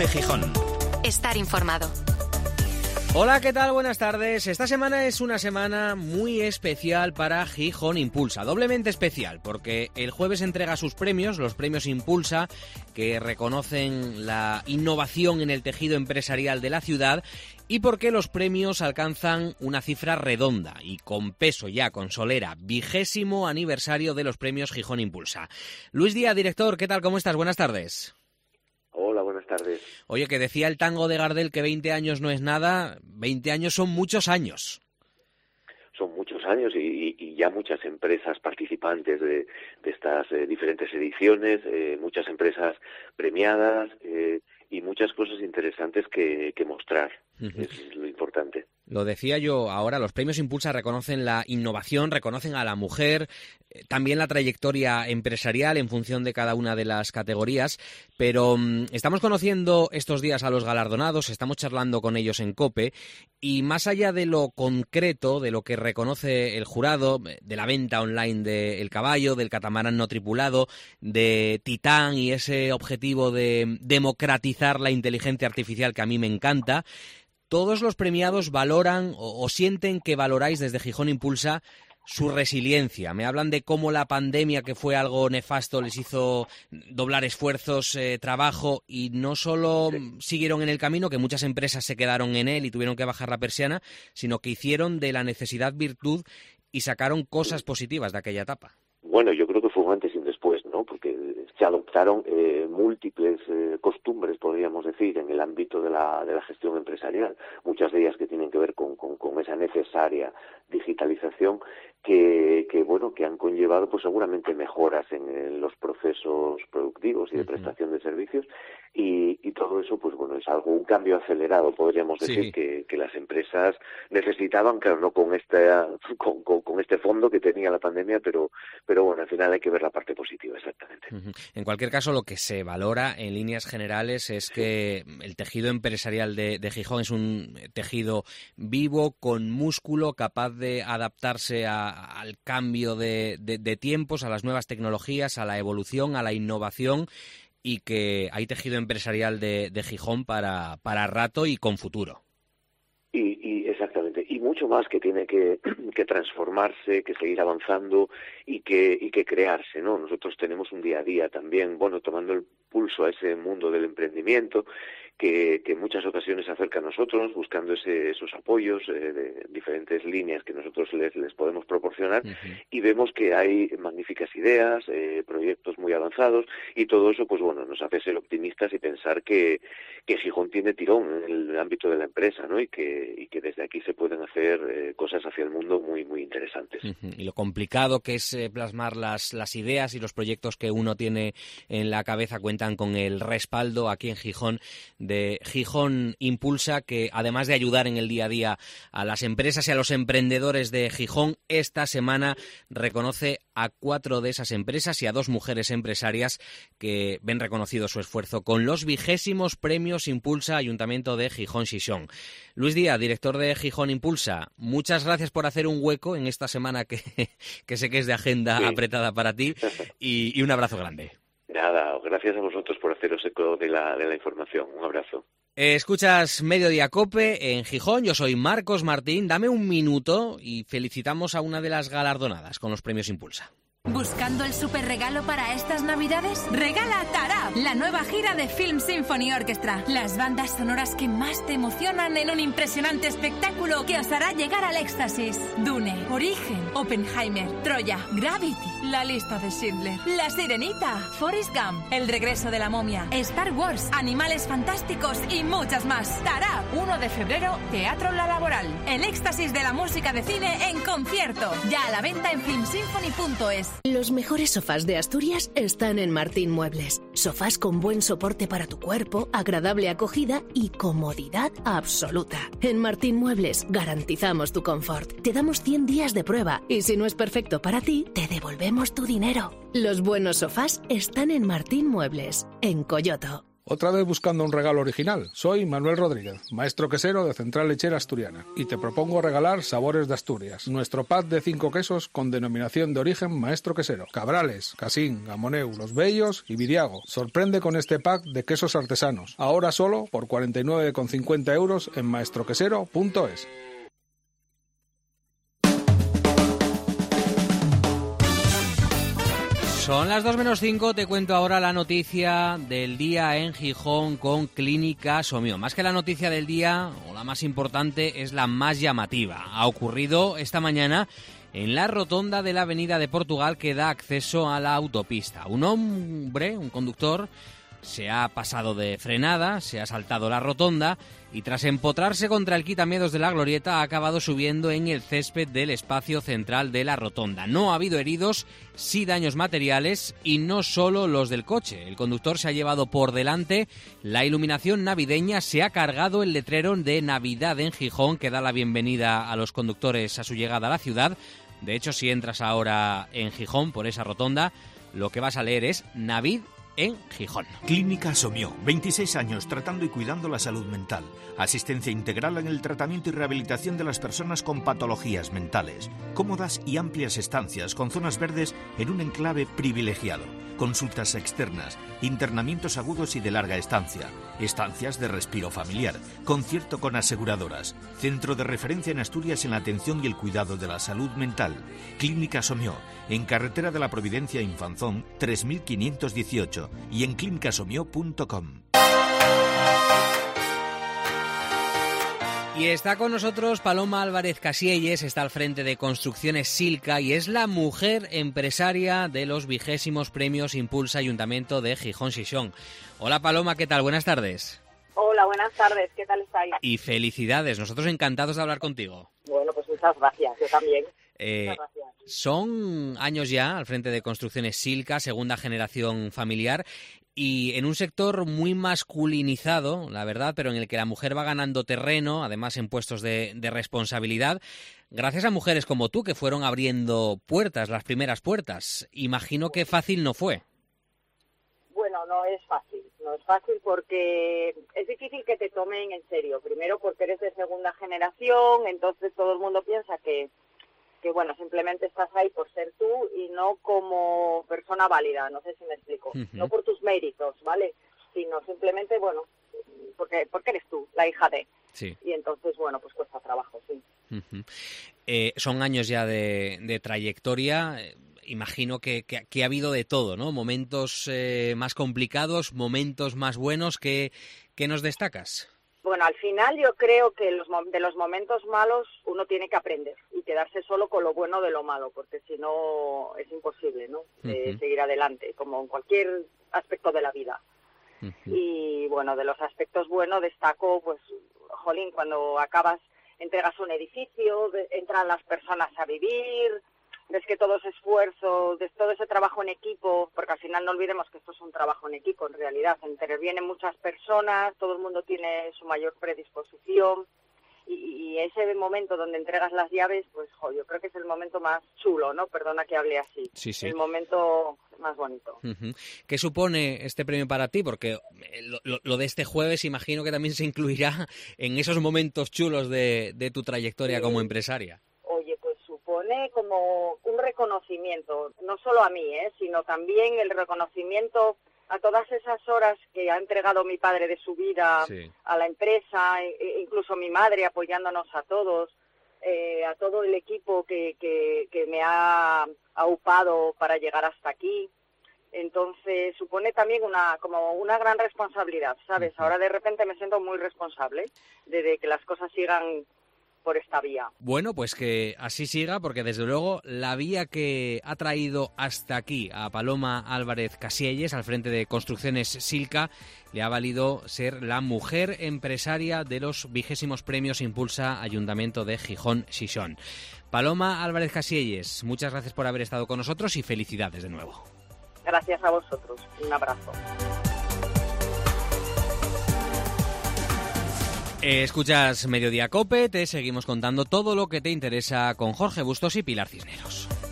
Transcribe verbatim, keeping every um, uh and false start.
COPE Gijón. Estar informado. Hola, ¿qué tal? Buenas tardes. Esta semana es una semana muy especial para Gijón Impulsa, doblemente especial, porque el jueves entrega sus premios, los premios Impulsa, que reconocen la innovación en el tejido empresarial de la ciudad, y porque los premios alcanzan una cifra redonda y con peso ya, con solera, vigésimo aniversario de los premios Gijón Impulsa. Luis Díaz, director, ¿qué tal? ¿Cómo estás? Buenas tardes. Hola, buenas tardes. Oye, que decía el tango de Gardel que veinte años no es nada, veinte años son muchos años. Son muchos años y, y ya muchas empresas participantes de, de estas eh, diferentes ediciones, eh, muchas empresas premiadas eh, y muchas cosas interesantes que, que mostrar. Uh-huh. Es lo importante. Lo decía yo ahora, los premios Impulsa reconocen la innovación, reconocen a la mujer, eh, también la trayectoria empresarial en función de cada una de las categorías, pero um, estamos conociendo estos días a los galardonados, estamos charlando con ellos en COPE, y más allá de lo concreto, de lo que reconoce el jurado, de la venta online del caballo, del catamarán no tripulado, de Titán y ese objetivo de democratizar la inteligencia artificial que a mí me encanta, todos los premiados valoran o, o sienten que valoráis desde Gijón Impulsa su resiliencia. Me hablan de cómo la pandemia, que fue algo nefasto, les hizo doblar esfuerzos, eh, trabajo, y no solo sí. siguieron en el camino, que muchas empresas se quedaron en él y tuvieron que bajar la persiana, sino que hicieron de la necesidad virtud y sacaron cosas positivas de aquella etapa. Bueno, yo creo que fue un antes y un después, ¿no? Porque se adoptaron eh, múltiples eh, costumbres, podríamos decir, en el ámbito de la, de la gestión empresarial, muchas de ellas que tienen que ver con, con, con esa necesaria digitalización que, que, bueno, que han conllevado pues seguramente mejoras en, en los procesos productivos y de prestación de servicios, y, y todo eso, pues bueno, es algo, un cambio acelerado, podríamos decir, sí. que, que las empresas necesitaban, claro, no con este, con, con, con este fondo que tenía la pandemia, pero, pero bueno, al final hay que ver la parte positiva, exactamente. Uh-huh. En cualquier caso, lo que se valora en líneas generales es que el tejido empresarial de, de Gijón es un tejido vivo, con músculo, capaz de adaptarse a al cambio de, de, de tiempos, a las nuevas tecnologías, a la evolución, a la innovación, y que hay tejido empresarial de, de Gijón para, para rato y con futuro. Y, y exactamente, y mucho más que tiene que, que transformarse, que seguir avanzando y que, y que crearse, ¿no? Nosotros tenemos un día a día también, bueno, tomando el pulso a ese mundo del emprendimiento, que, que en muchas ocasiones se acerca a nosotros, buscando ese, esos apoyos eh, de diferentes líneas que nosotros les, les podemos proporcionar, uh-huh. y vemos que hay magníficas ideas, eh, proyectos muy avanzados, y todo eso, pues bueno, nos hace ser optimistas y pensar que, que Gijón tiene tirón en el ámbito de la empresa, ¿no? Y que, y que desde aquí se pueden hacer eh, cosas hacia el mundo muy, muy interesantes. Uh-huh. Y lo complicado que es eh, plasmar las, las ideas y los proyectos que uno tiene en la cabeza, cuentan con el respaldo aquí en Gijón de Gijón Impulsa, que además de ayudar en el día a día a las empresas y a los emprendedores de Gijón, esta semana reconoce a cuatro de esas empresas y a dos mujeres empresarias que ven reconocido su esfuerzo con los vigésimos premios Impulsa Ayuntamiento de Gijón Xixón. Luis Díaz, director de Gijón Impulsa, muchas gracias por hacer un hueco en esta semana que, que sé que es de agenda sí. apretada para ti, y, y un abrazo grande. Nada, gracias a vosotros por haceros eco de la, de la información. Un abrazo. Eh, escuchas Mediodía COPE en Gijón, yo soy Marcos Martín. Dame un minuto y felicitamos a una de las galardonadas con los premios Impulsa. ¿Buscando el super regalo para estas navidades? Regala Tarab, la nueva gira de Film Symphony Orchestra. Las bandas sonoras que más te emocionan en un impresionante espectáculo que os hará llegar al éxtasis. Dune, Origen, Oppenheimer, Troya, Gravity, La lista de Schindler, La Sirenita, Forrest Gump, El regreso de la momia, Star Wars, Animales fantásticos y muchas más. Tarab, uno de febrero, Teatro La Laboral. El éxtasis de la música de cine en concierto. Ya a la venta en film symphony punto es. Los mejores sofás de Asturias están en Martín Muebles. Sofás con buen soporte para tu cuerpo, agradable acogida y comodidad absoluta. En Martín Muebles garantizamos tu confort. Te damos cien días de prueba y si no es perfecto para ti, te devolvemos tu dinero. Los buenos sofás están en Martín Muebles, en Coyoto. ¿Otra vez buscando un regalo original? Soy Manuel Rodríguez, maestro quesero de Central Lechera Asturiana, y te propongo regalar Sabores de Asturias, nuestro pack de cinco quesos con denominación de origen maestro quesero. Cabrales, Casín, Gamoneu, Los Bellos y Viriago. Sorprende con este pack de quesos artesanos, ahora solo por cuarenta y nueve con cincuenta euros en maestro quesero punto es. Son las dos menos cinco, te cuento ahora la noticia del día en Gijón con Clínica Somio. Más que la noticia del día, o la más importante, es la más llamativa. Ha ocurrido esta mañana en la rotonda de la Avenida de Portugal que da acceso a la autopista. Un hombre, un conductor, se ha pasado de frenada, se ha saltado la rotonda y tras empotrarse contra el quitamiedos de la glorieta ha acabado subiendo en el césped del espacio central de la rotonda. No ha habido heridos, sí daños materiales y no solo los del coche. El conductor se ha llevado por delante la iluminación navideña, se ha cargado el letrero de Navidad en Gijón que da la bienvenida a los conductores a su llegada a la ciudad. De hecho, si entras ahora en Gijón por esa rotonda, lo que vas a leer es Navid en Gijón. Clínica Somio, veintiséis años tratando y cuidando la salud mental. Asistencia integral en el tratamiento y rehabilitación de las personas con patologías mentales. Cómodas y amplias estancias con zonas verdes en un enclave privilegiado. Consultas externas, internamientos agudos y de larga estancia. Estancias de respiro familiar. Concierto con aseguradoras. Centro de referencia en Asturias en la atención y el cuidado de la salud mental. Clínica Somio, en Carretera de la Providencia Infanzón, tres mil quinientos dieciocho y en clínica somio punto com. Y está con nosotros Paloma Álvarez Casielles, está al frente de Construcciones Silca y es la mujer empresaria de los vigésimos premios Impulsa Ayuntamiento de Gijón Xixón. Hola Paloma, ¿qué tal? Buenas tardes. Hola, buenas tardes, ¿qué tal estáis? Y felicidades, nosotros encantados de hablar contigo. Bueno, pues muchas gracias, yo también. Eh, muchas gracias. Son años ya al frente de Construcciones Silca, segunda generación familiar, y en un sector muy masculinizado, la verdad, pero en el que la mujer va ganando terreno, además en puestos de, de responsabilidad, gracias a mujeres como tú que fueron abriendo puertas, las primeras puertas. Imagino que fácil no fue. Bueno, no es fácil, no es fácil porque es difícil que te tomen en serio. Primero porque eres de segunda generación, entonces todo el mundo piensa que que bueno, simplemente estás ahí por ser tú y no como persona válida, no sé si me explico, uh-huh. No por tus méritos, ¿vale? Sino simplemente, bueno, porque porque eres tú, la hija de. Sí. Y entonces, bueno, pues cuesta trabajo, sí. Uh-huh. Eh, son años ya de, de trayectoria, imagino que, que, que ha habido de todo, ¿no? Momentos eh, más complicados, momentos más buenos, ¿qué, qué nos destacas? Bueno, al final yo creo que los, de los momentos malos uno tiene que aprender y quedarse solo con lo bueno de lo malo, porque si no es imposible, ¿no? Eh, uh-huh. Seguir adelante, como en cualquier aspecto de la vida. Uh-huh. Y bueno, de los aspectos buenos destaco, pues, jolín, cuando acabas, entregas un edificio, entran las personas a vivir, ves que todo ese esfuerzo, de todo ese trabajo en equipo, porque al final no olvidemos que esto es un trabajo en equipo en realidad, intervienen muchas personas, todo el mundo tiene su mayor predisposición y, y ese momento donde entregas las llaves, pues jo, yo creo que es el momento más chulo, ¿no? Perdona que hable así, sí, sí. El momento más bonito. Uh-huh. ¿Qué supone este premio para ti? Porque lo, lo, lo de este jueves imagino que también se incluirá en esos momentos chulos de, de tu trayectoria sí. Como empresaria. Como un reconocimiento, no solo a mí, ¿eh? Sino también el reconocimiento a todas esas horas que ha entregado mi padre de su vida sí. A la empresa, e incluso mi madre apoyándonos a todos, eh, a todo el equipo que, que, que me ha aupado para llegar hasta aquí. Entonces supone también una como una gran responsabilidad, ¿sabes? Uh-huh. Ahora de repente me siento muy responsable de, de que las cosas sigan por esta vía. Bueno, pues que así siga, porque desde luego la vía que ha traído hasta aquí a Paloma Álvarez Casielles, al frente de Construcciones Silca, le ha valido ser la mujer empresaria de los vigésimos premios Impulsa Ayuntamiento de Gijón Xixón. Paloma Álvarez Casielles, muchas gracias por haber estado con nosotros y felicidades de nuevo. Gracias a vosotros. Un abrazo. Escuchas Mediodía Cope, te seguimos contando todo lo que te interesa con Jorge Bustos y Pilar Cisneros.